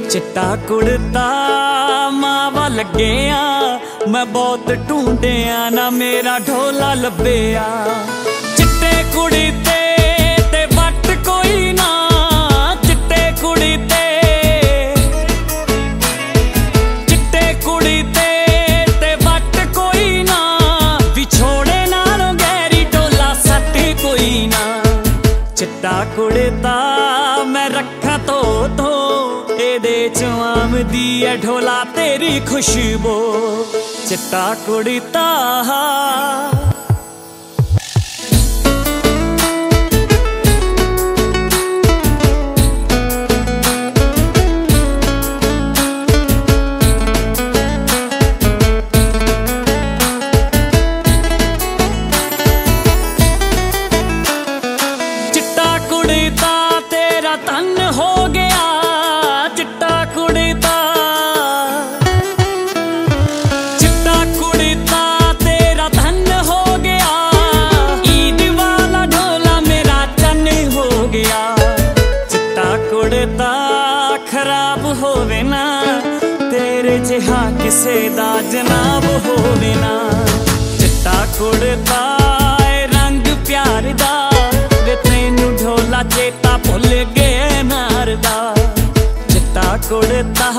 चिट्टा कुड़ता मावा लग्गेया, मैं बहुत ढूंढिया ना मेरा ढोला लब्बेया। चिट्टे कुड़ी ते वट कोई ना, चिट्टे कुड़ी ते वट कोई ना, विछोड़े नालों गहरी ढोला सट कोई ना। चिट्टा कुड़ता मैं रखा तो एदे च आमदी है ढोला तेरी खुशबू। चिट्टा कुड़ता तेरा तन हो गया, चिट्टा कुड़ता तेरा धन हो गया। ईद वाला ढोला मेरा चन हो गया। चिट्टा कुड़ता खराब होवे ना, तेरे जिहा किसे दा जनाब होवे ना। चिट्टा कुड़ता रंग प्यार दा, वे तैनू ढोला चेता भुल गए नार दा। चिट्टा कुड़ता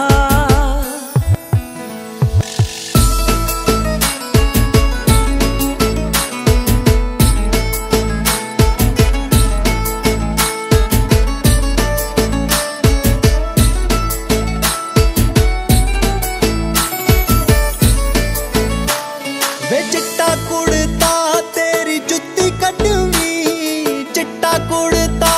वे चिट्टा कुड़ता तेरी जुत्ती कटवी। चिट्टा कुड़ता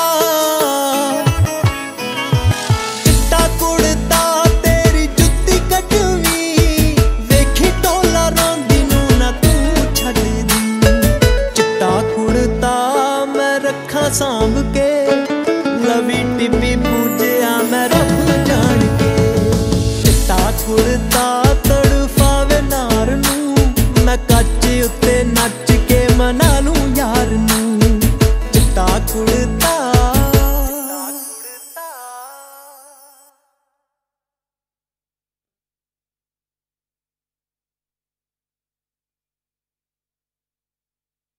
तेरी जुत्ती कटवी, वेखी ढोला रोंदी नू ना तू छड्ड दी। चिट्टा कुड़ता मैं रखा सांभ के, लवी टिब्बी पूजिया मैं रब जान के। चिट्टा कुड़ता तड़फावे नार नू, मैं कच्च उत्ते नच के मना लूं यार नू। चिट्टा कुड़ता